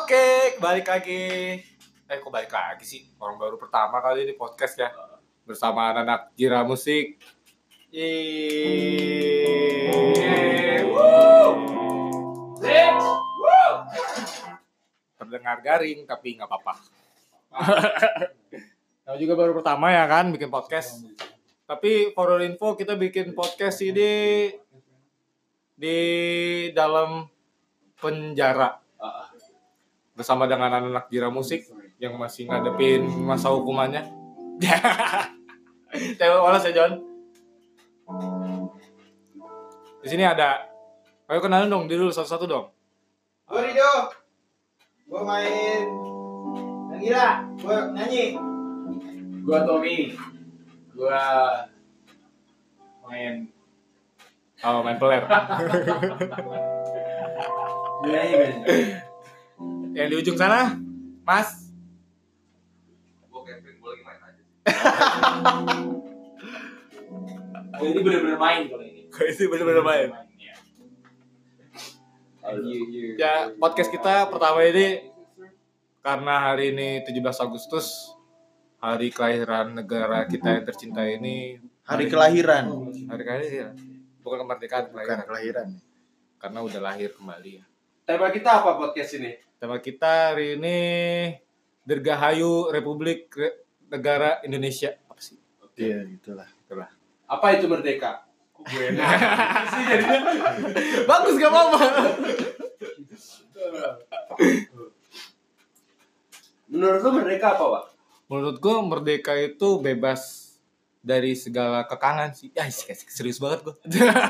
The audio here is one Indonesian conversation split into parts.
Oke, balik lagi. Kok balik lagi sih? Orang baru pertama kali di podcast ya. Bersama anak-anak Gira Musik. Yeay. Terdengar garing tapi nggak apa-apa. Nah, juga baru pertama ya kan bikin podcast. Tapi for your info kita bikin podcast ini di dalam penjara. Bersama dengan anak-anak Gira Musik yang masih ngadepin masa hukumannya. Tewek walas ya John. Di sini ada. Ayo kenalin dong diri dulu satu-satu dong. Gue Rido. Gue main yang gila. Gue nyanyi. Gua Tommy. Gua main Peler. Yang di ujung sana, Mas. Gua Kevin, gua lagi main aja. Ini bener-bener main kalau ini. Itu bener-bener main. Ya, podcast kita pertama ini karena hari ini 17 Agustus, hari kelahiran negara kita yang tercinta ini. Hari kelahiran. Hari kelahiran. Bukan kemerdekaan, Bukan kelahiran. Karena udah lahir kembali ya. Tema kita apa podcast ini? Tema kita hari ini Dirgahayu Republik Negara Indonesia. Apa sih? Iya, itulah. Apa itu merdeka? Kok gue enak sih jadinya? Bagus gak apa-apa. Menurut lu merdeka apa, Pak? Menurut gue merdeka itu bebas dari segala kekangan sih. Ya serius banget gue.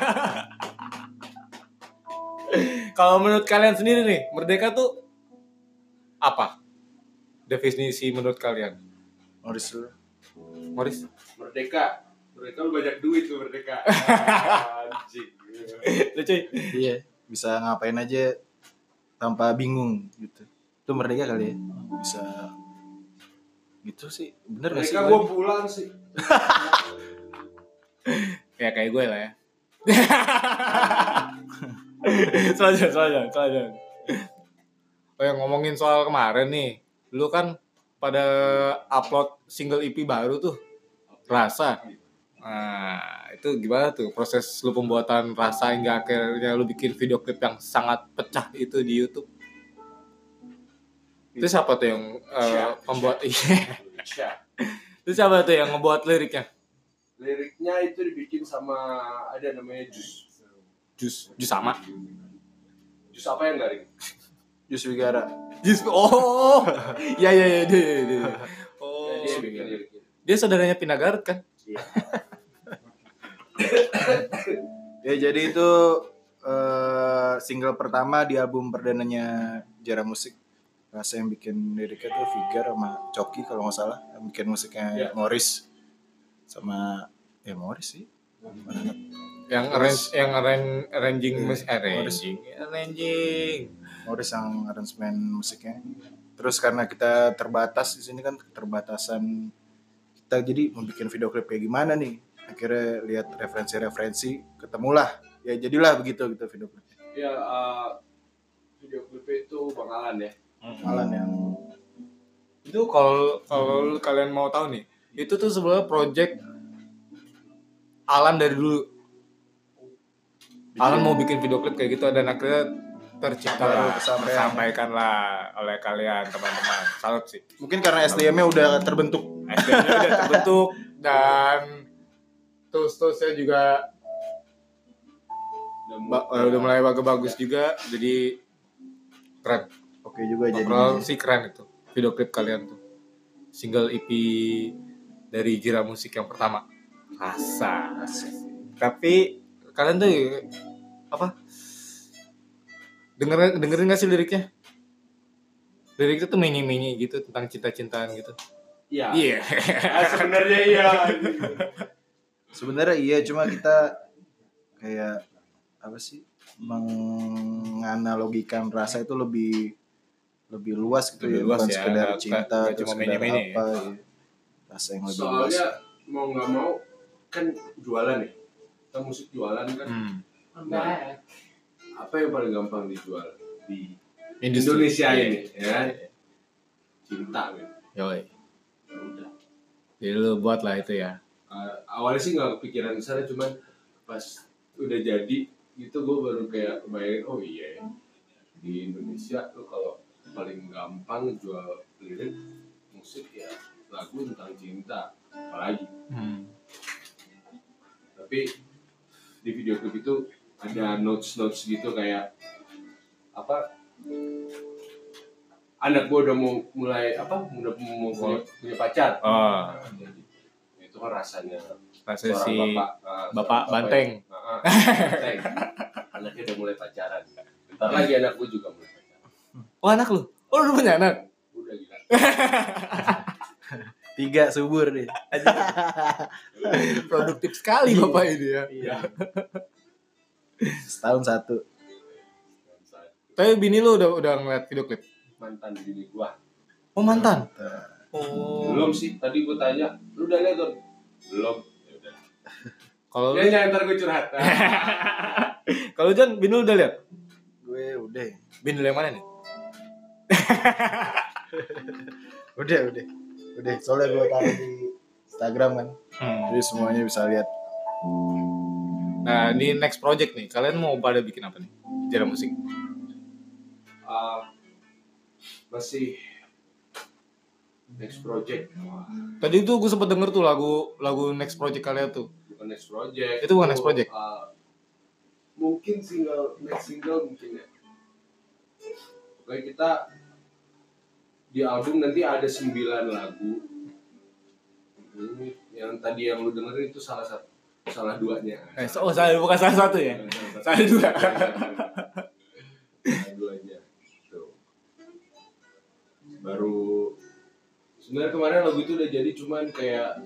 Kalau menurut kalian sendiri nih, merdeka tuh apa? Definisi menurut kalian? Morris. Merdeka lu banyak duit tuh merdeka. Anjing. Lucu. Iya, bisa ngapain aja tanpa bingung gitu. Itu merdeka kali ya. Bisa gitu sih. Bener gak sih? Merdeka gua pulang sih. Ya kayak gue lah ya. Selanjutnya. Oh yang ngomongin soal kemarin nih, lu kan pada upload single EP baru tuh, Rasa. Nah itu gimana tuh proses lu pembuatan Rasa hingga akhirnya lu bikin video klip yang sangat pecah itu di YouTube? Itu siapa tuh yang pembuat? Itu siapa tuh yang ngebuat liriknya? Liriknya itu dibikin sama ada namanya Jus sama. Jus apa yang garing? Jus Wigara. Oh. Ya. Oh. Dia saudaranya Pina Garut kan? Iya. Ya jadi itu single pertama di album perdananya Gira Musik. Rasa yang bikin liriknya tuh Figar sama Coki kalau nggak salah. Yang bikin musiknya Morris sama Morris sih. Yang arranging Morris yang aransemen musiknya. Terus karena kita terbatas di sini kan keterbatasan kita, jadi mau bikin video klip kayak gimana nih? Akhirnya lihat referensi, ketemulah. Ya jadilah begitu gitu video klipnya. Ya video klipnya itu Bang Alan ya. Alan yang itu kalau kalian mau tahu nih, itu tuh sebenarnya project Alan dari dulu. Alan mau bikin video klip kayak gitu dan akhirnya tersampaikan lah oleh kalian teman-teman. Salut sih. mungkin karena SDM-nya udah terbentuk. SDM-nya udah terbentuk dan tools-toolsnya juga udah mulai bagus juga, jadi keren. Oke juga jadi. Overall sih keren itu video klip kalian tuh. Single EP dari Gira Musik yang pertama, Rasa. Tapi kalian tuh apa? Dengerin nggak sih liriknya? Liriknya tuh mini gitu tentang cinta-cintaan gitu. Iya. Iya. Sebenarnya iya. Sebenarnya iya, cuma kita kayak apa sih, menganalogikan rasa itu lebih luas gitu, lebih ya, luas bukan ya, sekedar nggak cinta cuma atau sekedar mini-mini apa ya. Rasa yang lebih luas. Soalnya mau nggak mau kan jualan ya. Kita musik jualan kan. Nah, apa yang paling gampang dijual di Indonesia ini, ya kan? Cinta gitu. Yoi. Ya udah. Jadi lu buat lah itu ya. Awalnya sih nggak kepikiran ke sana, cuman pas udah jadi gitu gue baru kayak kebayang, oh iya ya, di Indonesia tuh kalau paling gampang jual lirik musik ya lagu tentang cinta apalagi. Tapi di video klip itu ada notes gitu kayak apa, anak gue udah mau mulai udah mau punya pacar. Jadi, itu kan rasanya Si Bapak seorang Banteng. Banteng. Anaknya udah mulai pacaran. Bentar lagi anak gue juga mulai pacaran. Oh anak lu? Oh lu punya anak? Udah gila. 3 subur deh. Produktif sekali bapak ini ya. Iya. Setahun 1. Tapi bini lu udah ngeliat video klip? Mantan bini gua. Oh mantan? Oh. Belum sih, tadi gua tanya, lu udah lihat Don? Belum. Ya udah. Kalau Ya jangan ntar gua curhat. kalau John, bini lu udah lihat? Gue udah. Bini lu yang mana nih? Udah. Soalnya gue taruh di Instagram kan. Jadi semuanya bisa lihat. Nah, ini next project nih. Kalian mau pada bikin apa nih? Jarang musik. Masih next project. Tadi tuh gue sempet denger tuh lagu next project kalian tuh. Bukan next project. Itu bukan next project. Mungkin next single mungkin ya. Oke, kita di album nanti ada 9 lagu. Ini yang tadi yang lu dengerin itu salah 2-nya. Bukan salah satu ya? Salah 2. Salah 2-nya. Tuh. Baru sebenarnya kemarin lagu itu udah jadi, cuman kayak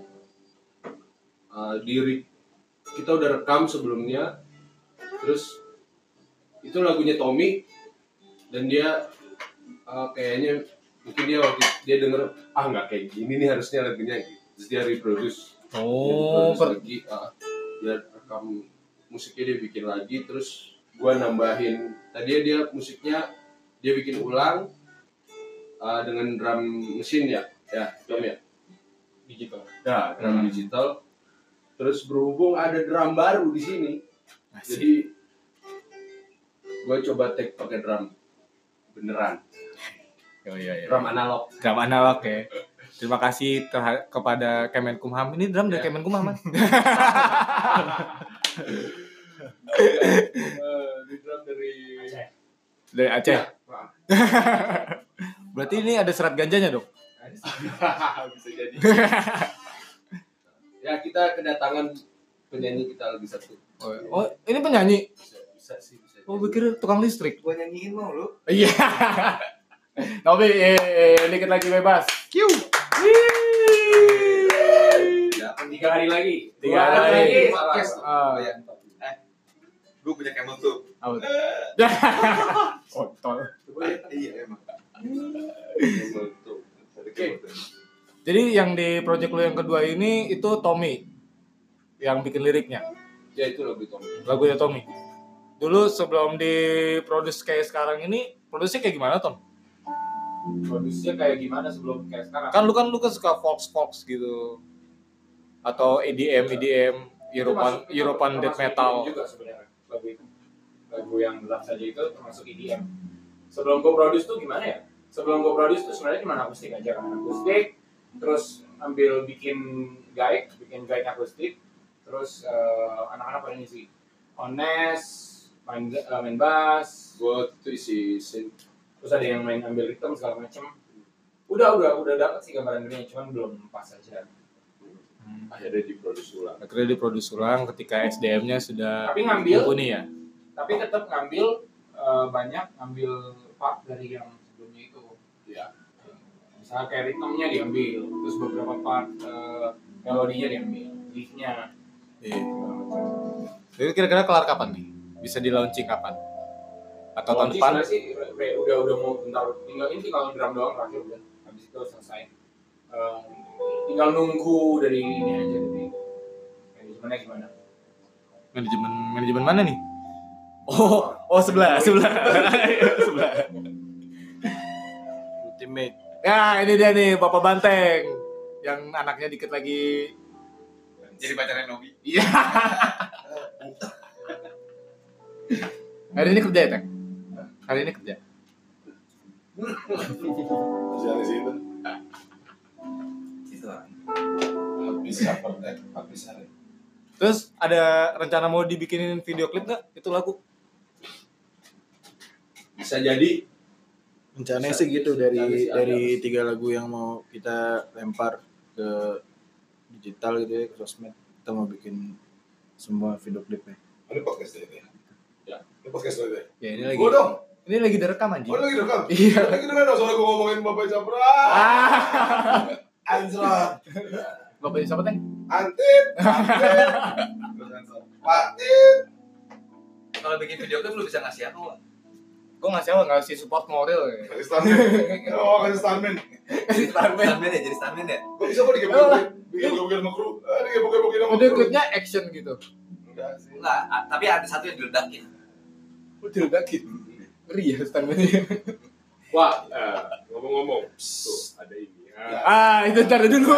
diri kita udah rekam sebelumnya. Terus itu lagunya Tommy dan dia kayaknya mungkin dia denger nggak kayak gini nih harusnya lagunya gitu. Terus dia reproduce lagi, dia rekam musiknya, dia bikin lagi, terus gua nambahin. Tadi dia musiknya dia bikin ulang dengan drum mesin ya drum ya digital ya, drum digital. Terus berhubung ada drum baru di sini, jadi gua coba take pakai drum beneran. Oh iya. Drum analog Ya. Terima kasih kepada Kemenkumham. Ini drum dari Kemenkumham kan? Di drum dari Aceh. Ya. Berarti ini ada serat ganjanya dong? Bisa jadi. Ya, kita kedatangan penyanyi kita lagi satu. Oh, ini penyanyi? Bisa sih. Oh, gue kira tukang listrik. Gue nyanyiin mau lu. Iya. Tapi dikit lagi bebas. Kiu. 3 hari lagi. 3 hari lagi. Podcast. Gue punya camel tuh. Kontol. Iya emang. Oke. Jadi yang di project lu yang kedua ini itu Tommy yang bikin liriknya. Ya itu lagu Tommy. Lagunya Tommy. Dulu sebelum diproduksi kayak sekarang ini, produksinya kayak gimana, Tom? Produksinya kayak gimana sebelum kayak sekarang? Kan lu suka folk gitu. Atau EDM, European death metal. Juga sebenarnya lagu itu. Lagu yang gelap saja itu termasuk EDM. Sebelum gue produce tuh gimana ya? Sebelum gue produce tuh sebenarnya cuma akustik aja kan. Akustik, terus ambil bikin guide akustik, terus anak-anak pada ngisi Ones, main bass, Gue tuh isi synth. terus ada yang main ambil rhythm segala macem. Udah dapet sih gambaran gedenya, cuman belum pas aja. Akhirnya diproduksi ulang ketika SDM-nya sudah Tapi ngambil mumpuni ya. Tapi tetap ngambil ngambil part dari yang sebelumnya itu. Ya. Misalnya kayak ritmenya diambil, terus beberapa part melodinya diambil, liftnya. Iya. Jadi kira-kira kelar kapan nih? Bisa di launching kapan? Atau tahun depan? Sebenarnya sih udah mau bentar, tinggal drum doang terakhir udah. Habis itu selesai. Tinggal nunggu dari ini aja, dari manajemennya gimana. Manajemen mana nih? Oh sebelah. image. Ya ini dia nih Bapak Banteng yang anaknya dikit lagi. Jadi pacarnya Nobi. Iya. Hari ini kerja ya Teng? Hari ini kerja. Jangan di situ. Itu orang. Habis hari. Terus ada rencana mau dibikinin video klip nggak? Itu lagu. Bisa jadi. Rencananya sih gitu dari 3 lagu yang mau kita lempar ke digital gitu ya, ke sosmed. Kita mau bikin semua video klipnya. Ini podcast ini. Ya. Ini podcast lo deh. Ya ini lagi. Gua dong. Ini lagi direkam anjing. Oh lagi rekam. Iya. Lagi dengar dong soalnya gua ngomongin Bapak Capra. Anjrot. Bapak siapa Teng? Antit. Patit. Kalau bikin video klip lu bisa ngasih apa? Gue ngasih support moral ya. Kasih stuntman. Oh kasih stuntman. Stuntman ya, jadi stuntman ya? Kok bisa kok digebuk-gebukin? Digebuk-gebukin sama kru. Digebuk-gebukin sama Udah kru. klipnya action gitu. Enggak sih. Enggak, tapi ada satu yang diledakin. Udah ledakin. Ngeri ya standnya. Wah, ngomong-ngomong, tuh ada ini. Itu ntar dulu.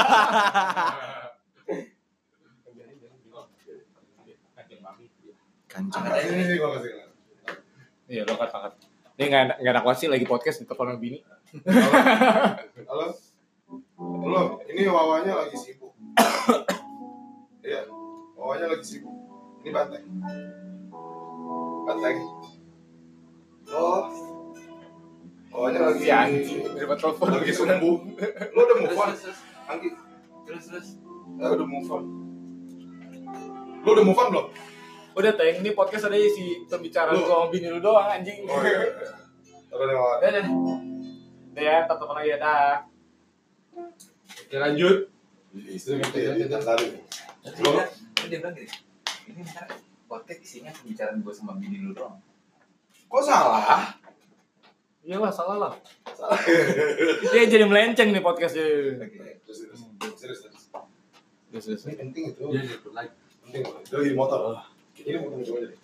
Kancing. Ini gua kasih. Iya lo kata. Ini nggak enak banget sih lagi podcast di telepon bini. Halo. Halo, ini Wawanya lagi sibuk. Iya, Wawanya lagi sibuk. Ini Banteng. Banteng. Oh. Wawanya lagi Daripada telepon. lagi sembuh. Lo udah move on? Terus. Anggi, Terus. udah move on. Lo udah move on belum? Udah Teng, ini podcast ada isi pembicaraan Lu. gua sama bini lu doang anjing. Oh iya. Taruh nih Wawan. Udah. Udah ya, tetep lagi ya dah. Oke, lanjut. Istri ngerti ya, dia tadi. Dia bilang gini, ini ntar podcast isinya pembicaraan gue sama bini lu doang. Kok salah? Iyalah, salah lah. Dia jadi melenceng nih podcastnya. Serius. Terus. Ini penting itu. Dia ikut lagi. Penting. Dia lagi di motor. Ini mau coba aja deh.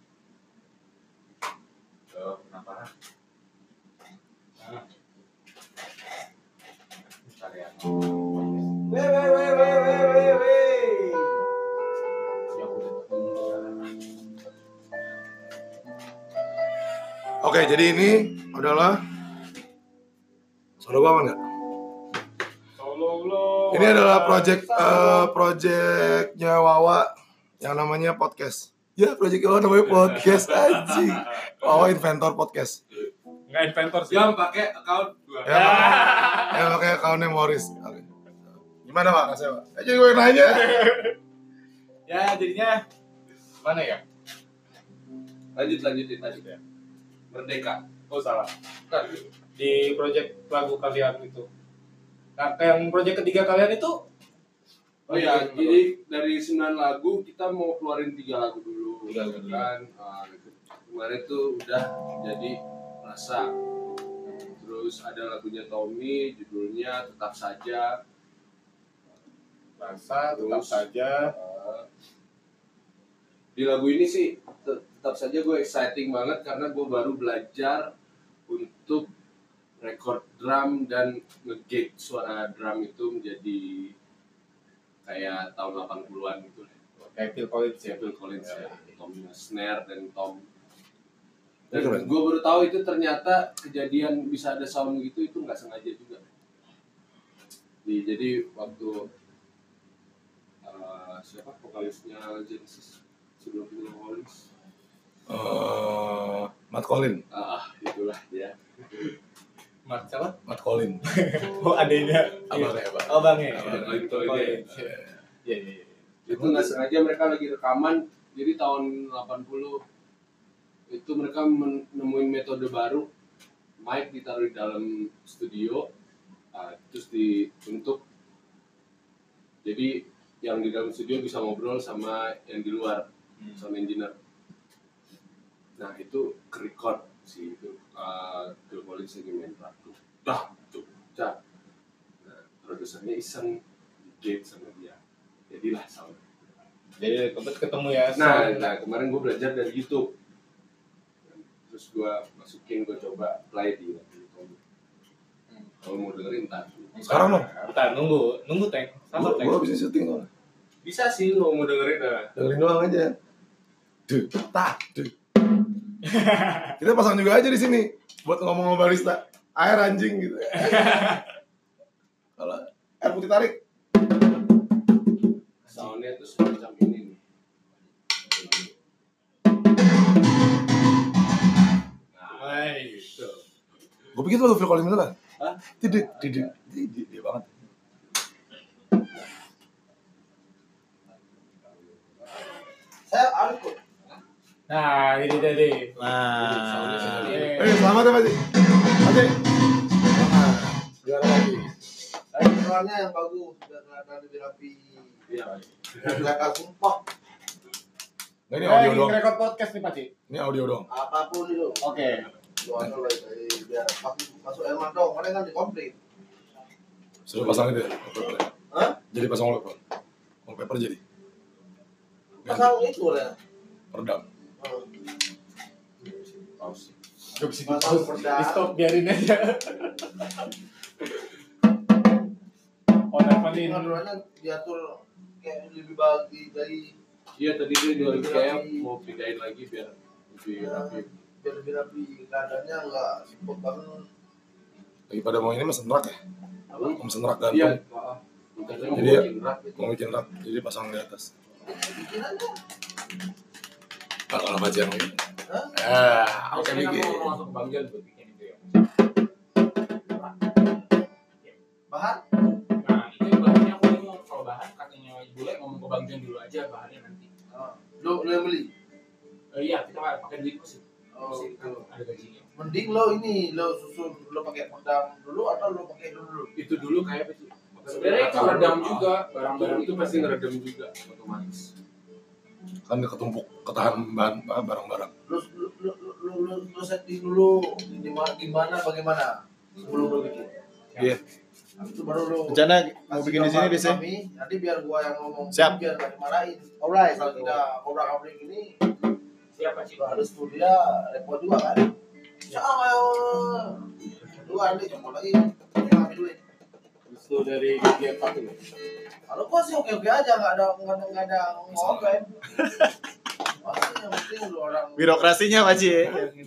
Oh, kenapa? Oke, jadi ini adalah solo gua apa enggak? Ini adalah projectnya Wawa yang namanya podcast. Ya, projectnya Wawa namanya podcast anjing. Wawa inventor podcast. Enggak inventor sih. Yang pakai account gua. Ya pakai account-nya Morris. Oke. Gimana Pak? Rasanya Pak? Jadi gue yang nanya. Ya, jadinya mana ya? Lanjutin tadi ya. Merdeka. Oh salah. Kan di project lagu kalian itu. Nah, yang project ketiga kalian itu Oh iya, jadi dari 9 lagu kita mau keluarin 3 lagu dulu. 3 lagu dulu. Kan kemarin tuh udah jadi Rasa. Terus ada lagunya Tommy, judulnya Tetap Saja. Rasa tetap Terus, saja. Di lagu ini sih tetap saja gue exciting banget karena gue baru belajar untuk record drum dan nge-gate suara drum itu menjadi kayak tahun 80-an gitu. Kayak Phil Collins ya. Phil Collins ya, Tom snare dan Tom. Ini Dan keren. gue baru tahu itu ternyata kejadian bisa ada sound gitu itu nggak sengaja juga. Jadi waktu siapa vokalisnya Genesis sebelum Phil Collins? Matt Collin. Itulah dia. Mat siapa? Matt Collin. Oh, adanya. Abangnya, Pak. Oh, bang ya. Itu Collins. dia. Iya. Itu nggak sengaja mereka lagi rekaman. Jadi tahun 80 itu mereka menemuin metode baru, mic ditaruh di dalam studio, terus dibentuk. Jadi yang di dalam studio bisa ngobrol sama yang di luar, sama engineer. Nah itu ke-record sih itu. Phil Collins lagi main drum tuh. Nah, produsernya iseng gate sama dia. Jadilah sound. Jadi ketemu ya. Nah kemarin gue belajar dari YouTube. Terus gue masukin, gue coba play di YouTube. Kalau mau dengerin ntar. Sekarang dong. Bentar, nunggu tank. Sabar tank. Gue habis syuting loh. Bisa sih kalau mau dengerin Dengerin doang aja. Kita pasang juga aja di sini buat ngomong sama barista. Air anjing gitu. Kalau air putih tarik. soundnya tuh semacam ini nih. Nah, gitu. Gue pikir tuh lagu Phil Collins beneran. Hah? Tidak dia banget. Saya Arif kok. Nah, ini tadi. Soundnya seperti ini. Selamat ya Pak Ji. Selamat. Juara lagi. Saya perannya yang bagus, biar kelihatan lebih rapi. Iya. Kelihatan sumpah. Nah, ini audio doang. Record podcast nih, Pak Ci. Ini audio doang. Apapun itu. Oke. Doanya lah biar masuk Elman dong, karena kan di komplit. Sudah pasang itu ya? Hah? Jadi pasang wallpaper. Wallpaper jadi. Pasang itu ya. Peredam. Gak bisa Pasang di pedas. stop, biarin aja. Oh, nemenin. Aturannya diatur kayak lebih bagi dari Iya tadi dia jual kayak mau pindahin lagi biar lebih rapi. biar lebih rapi. Keadaannya nggak sibuk banget. Lagi pada mau ini mesen rak ya? Apa? Mau mesen rak Iya. gantung. Katanya Jadi mau ya- bikin rak gitu. Mau bikin rak, jadi pasang di atas. Bikin aja. Kalau baca yang ini. Hah? Oke Biasanya bikin. kan mau masuk ke Bang Jan buat bikin itu ya. Bahan? Nah, itu bahannya aku mau kalau bahan katanya bule ngomong ke Bang Jan dulu aja bahannya nanti. Lo yang beli? Iya, kita nggak pakai duit mesin. Oh, Mesin kan gitu. ada gajinya. Mending lo ini lo susun lo pakai pedang dulu atau lo pakai dulu? Itu dulu kayak apa sih? Sebenarnya itu redam juga barang-barang itu pasti ngeredam juga otomatis. Kan dia ketumpuk, ketahan bahan barang-barang. Lo setting dulu gimana bagaimana sebelum lo bikin. Nah, itu Iya. baru lo Rencana kasih mau bikin di sini gambar bisa. kami, nanti biar gua yang ngomong. Siap. Biar gak dimarahin. Alright, kalau kita obrak-abrik ini Siapa sih? harus dia repot juga kan. Sama lu ada cuma lagi ngambil duit. Itu dari GG4 itu. Kalau gua sih oke aja, nggak ada ngobrol. Pasti yang penting lu orang Birokrasinya, Pak Ci.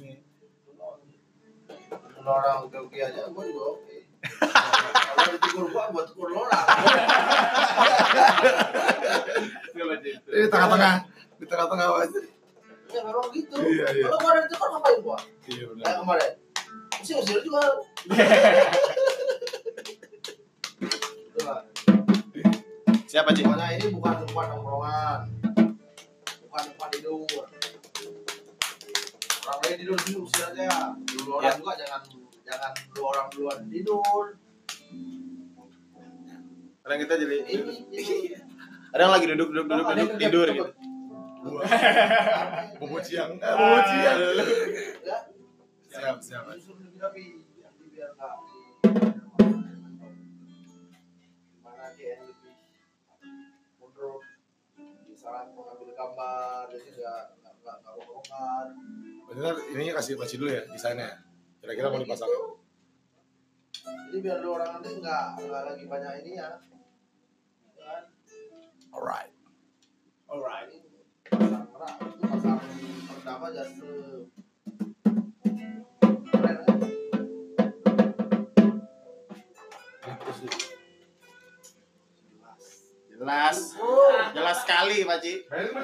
lu orang oke aja, gua juga oke. Kalau ditegur gua tegur lo lah. Di tengah-tengah aja. Ya kalau gitu. Iya. Kalau gua ada ditegur ngapain gua? Iya Kayak benar. kemarin. Usir juga. Itulah. Siapa, Ci? Pokoknya ini bukan tempat nongkrongan, bukan tempat tidur. Orang lain tidur dulu usir aja. Dulu orang juga jangan dulu orang duluan tidur. Kadang kita jadi Ini ada yang lagi duduk tidur gitu. Bobot siang. ya. Siap. Justru lebih rapi, nanti biar nggak gimana dia yang lebih mundur. Misalnya mengambil gambar, jadi nggak bongkar. Benar, ininya kasih Paci dulu ya desainnya. Kira-kira mau dipasang. Jadi biar lu orang nanti nggak lagi banyak ini ya. Kan? Alright. Pasang merah, itu pasang pertama aja keren kan? Jelas sekali, Pak Ci.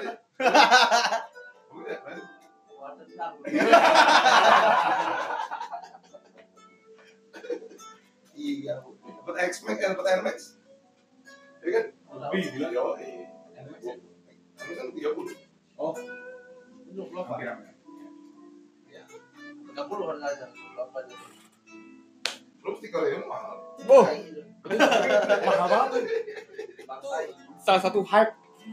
Iya. Dapat X-Max, dapat Air Max. Ini kan lebih gila ya. Ini kan 30. Itu berapa? Ya. 30 harganya. Berapa aja? Belum stiker ini mahal. Oh, Kayak gitu. mahal banget. Bangkai. Salah satu hype.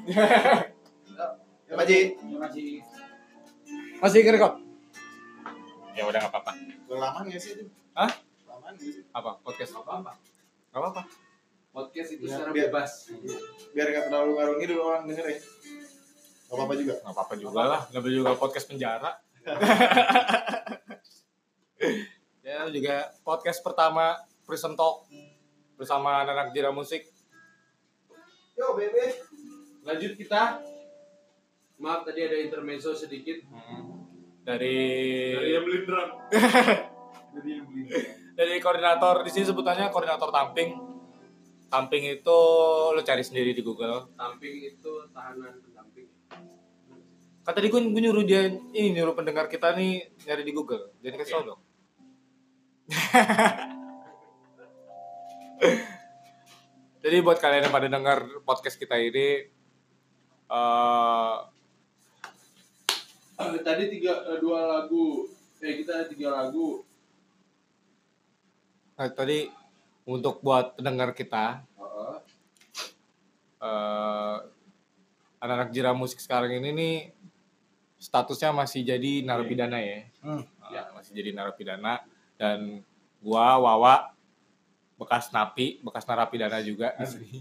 Ya Pak Ci. Ya masih Masih ngerekod? Ya udah enggak apa-apa. Lama nggak sih itu? Hah? Lama nggak sih? Apa? Podcast apa? Enggak apa-apa. Podcast itu Ya, secara biar- bebas. Biar nggak terlalu ngarungi dulu orang denger ya. Gak apa-apa juga. Enggak apa-apa juga lah. Lebih juga podcast penjara. Ya juga podcast pertama Prison Talk bersama anak Jira Musik. Yo bebe. Lanjut kita. Maaf tadi ada intermezzo sedikit. Dari yang beli drum. dari koordinator di sini sebutannya koordinator tamping. Tamping itu lo cari sendiri di Google. Tamping itu tahanan pendamping. Kan tadi gue nyuruh dia ini nyuruh pendengar kita nih nyari di Google. Jadi kasih tau dong. Jadi buat kalian yang pada dengar podcast kita ini Tadi 2 lagu. Kita ada 3 lagu. nah, tadi untuk buat pendengar kita anak-anak Jira Musik sekarang ini nih statusnya masih jadi narapidana ya. Ya, masih jadi narapidana dan gua Wawa bekas narapidana juga di sini.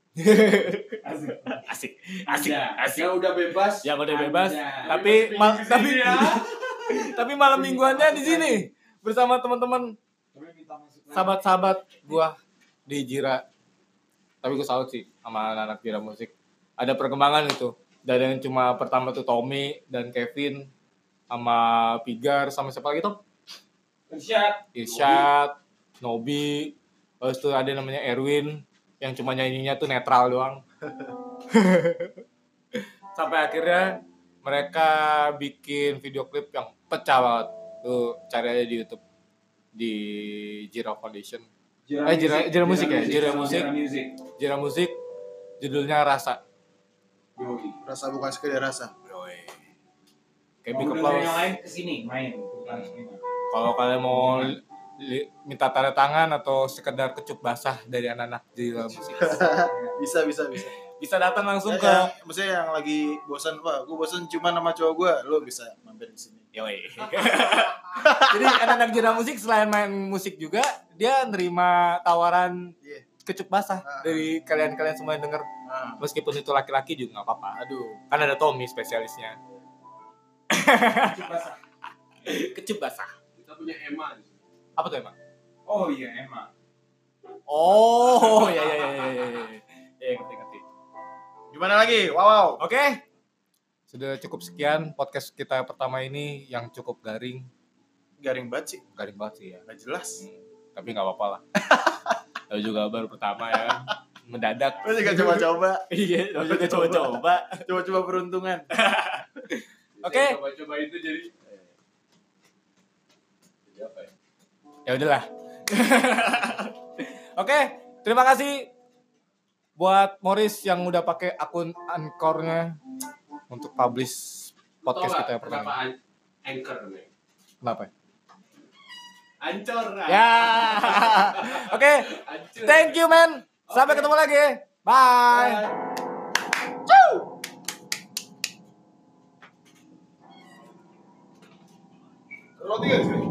Asik. Yang udah bebas. Yang udah bebas, tapi malam mingguannya di sini bersama teman-teman sahabat-sahabat gua di Jira. Tapi gua salut sih sama anak-anak Jira Musik. Ada perkembangan itu. Dari yang cuma pertama tuh Tommy dan Kevin sama Pigar sama siapa lagi tuh? Irsyad, Nobi, terus tuh ada namanya Erwin yang cuma nyanyinya tuh netral doang. Sampai akhirnya mereka bikin video klip yang pecah banget. Tuh cari aja di YouTube di Jira Foundation. Jira Musik ya, Jira Musik. Judulnya Rasa. Rasa bukan sekedar rasa. Kayak Mau Big dengerin Applause. yang lain kesini main. Bukan kesini. Kalau kalian mau minta tanda tangan atau sekedar kecup basah dari anak-anak Jira Musik, Bisa. bisa datang langsung ke Maksudnya yang lagi bosan, Pak. Gue bosan cuma sama cowok gue. Lo bisa mampir di sini. Yoi. Jadi anak-anak Jira Musik selain main musik juga dia nerima tawaran Iya. kecup basah dari kalian-kalian semua yang denger. Meskipun itu laki-laki juga nggak apa-apa. Aduh. Kan ada Tommy spesialisnya. Kecup basah. Kita punya Emma. Apa tuh emang? Oh iya emang. Oh, ya. Ya, ngerti. Gimana lagi? Wow. Oke. Sudah cukup sekian podcast kita pertama ini yang cukup garing. Garing banget sih. Garing banget sih ya. Gak jelas. Tapi nggak apa-apa lah. Lalu juga baru pertama ya. Mendadak. Lo juga coba-coba. Iya, lalu juga coba-coba. Coba-coba peruntungan. Oke. Coba-coba itu jadi apa ya? Ya udahlah. Oke, terima kasih buat Morris yang udah pakai akun Anchor-nya untuk publish podcast kita yang pertama. Kenapa Anchor nih? Kenapa? Ancor. Ya. Oke, thank you man. Sampai ketemu lagi. Bye. Roti gak sih?